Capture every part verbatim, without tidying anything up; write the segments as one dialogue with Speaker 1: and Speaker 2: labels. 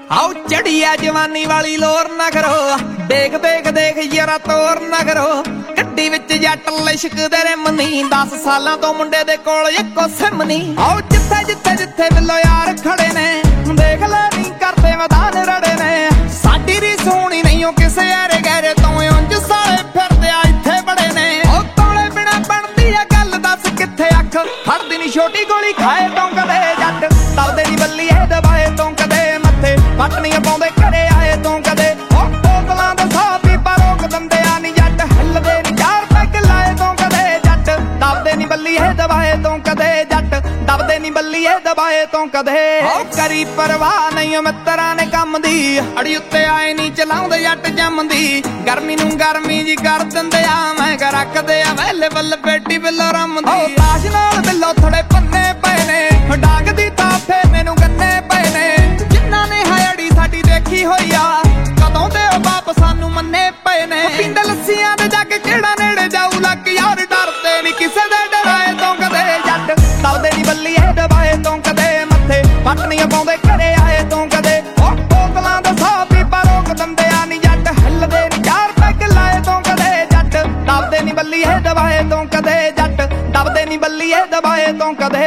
Speaker 1: आओ चढ़ी है जवानी वाली लोर ना करो, देख देख देख यारा तोर ना करो। गड्डी विच जट लिशकदे रिमनी, दस सालां तो मुंडे दे कोल इक्को सिम नी। आओ जिथे जिथे जिथे मिलो यार खड़े ने, देख ले नी करदे मैदान रड़े ने। साडी री सोहनी नहीं ओ किसे यारे गहरे तो उंज साले फिरदे आ इत्थे बड़े ने। ओ तोले बिना बनदी आ गल दस कित्थे अख, फड़दी नी छोटी गोली खाए तो कदे जट। तलदे नी बल्ली ए दबाए तो कदे मत्थे, पटनियां पाउंदे घरे आए तो कदे। ओ बोतलां दे साह पीपा रोक दिंदे आ नी जट, हिलदे नी चार पैग लाए तो कदे जट। दबदे नी बल्ली ए दबाए तो कदे जट, दबदे नी बल्ली ए दबाए तो कदे। ओ करी परवाह नहीं ओ मित्तरां ने कम दी, अड़ी उत्ते आए नी चलाउंदे जट जमदी। गर्मी नूं गर्मी जी कर दिंदे आ, मैं कर रखदे आ वेले बल बेटी बिल्लो रमदी। ओ ताश नाल बिल्लो थोड़े पन्ने पए ने, डांग दी ताफे मैनू गन्ने पए ने। जिन्हां ने हायड़ी साडी देखी होई आ, कदों दे ओ बाप सानू मन्ने पए ने। पिंड लस्सियां दे जग किहड़ा नेड़े जाऊ लग यार, डरदे नी किसे दे डराए तो कदे जट। दबदे नी बल्ली ए दबाए तो कदे मत्थे, पटनियां पाउंदे घरे आए तो कदे। ओ बोतलां दे साह पीपा रोक दिंदे आ नी जट, हिलदे नी चार पैग लाए तो कदे जट। दबदे नी बल्ली ए दबाए तो कदे जट, दबदे नी बल्ली ए दबाए तो कदे।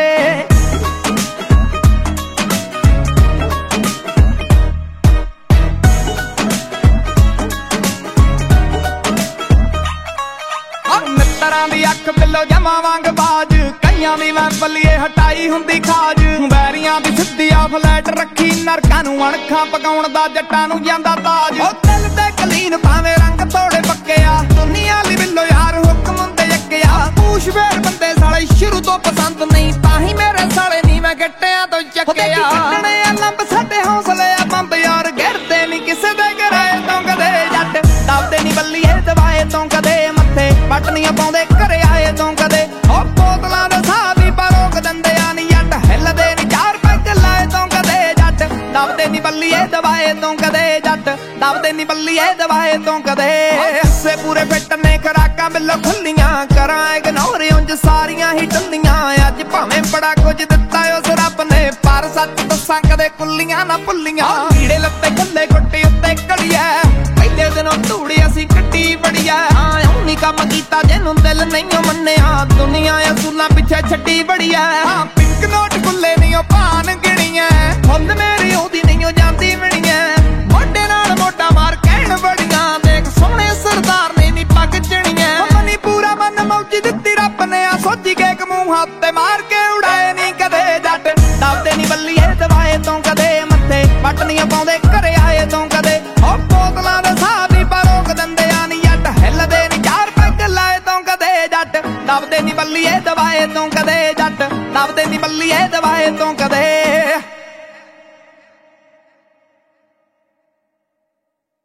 Speaker 1: मित्तरां दी अख बिल्लो जमा वांग बाज, कईयां दी मैं बल्लीए हटाई हुंदी खाज। बैरियां दी सिद्धी आ फ्लैट रखी, नरकां नूं अणखां पकाउण दा जट्टां नूं जांदा ताज। ओ दिल ते कलीन भावें रंग थोड़े पक्के आ, दुनिया ली बिल्लो यार हुक्म हुंदे यक्के आ। पूछ वेर बंदे साले शुरू तो पसंद नहीं, ताही मेरे साले नी मैं गट्टियां तो चक्के आ। कड्डणे आ लंब साडे हौसले आ बंब यार, गिरदे नी किसे दे घरे तो कदे जट। दबदे नी बल्ली ए दबाए तो कदे मत्थे, पटनियां पाउंदे घरे आए तो कदे। ओ बोतलां दे साह पीपा रोक दिंदे आ नी जट, हिलदे नी चार पैग लाए तो कदे जट। दबदे नी बल्ली ए दबाए तो कदे जट, दबदे नी बल्ली ए दबाए तो कदे। हिस्से पूरे फिट ने खराकां बिल्लो खुल्लियां, करां इग्नोर उंज सारियां ही टल्लियां। अज भावें बड़ा कुछ दित्ता उस रब ने, पर सच दस्सां कदे कुल्लियां ना भुल्लियां। कीड़े लत्ते खल्ले गुट्टी उत्ते घड़िया, पहले दिनों धूड़ी असीं कट्टी बड़िया। हाँ नी कम कीता जिन्नू दिल नहीं मन्निया, दुनिया असूलां पिछे छड्डी बड़िया। हाँ पिंक नोट खुल्ले नहीं ओ भान गिणिया, फुੱਲ मेरी ओदी नहीं ओ जांदी मिणिया। मोढे नाल मोढा मार कहण बड़ियां, देख सोहणे सरदार ने नी पग चणिया। मनी पूरा मन मौजी दित्ती रब ने आ, सोची के एक मूंह हत्ते मार के उड़ाए नी कदे जट। दबदे नी बल्ली ए दबाए तो कदे मत्थे, पटनियां पाउंदे घरे आए तो कदे। ओ बोतलां दे साह पीपा रोक दिंदे आ नी जट, हिलदे नी चार पैग लाए तो कदे जट। दबदे नी बल्ली ए दबाए तो कदे जट, दबदे नी बल्ली ए दबाए तो कदे।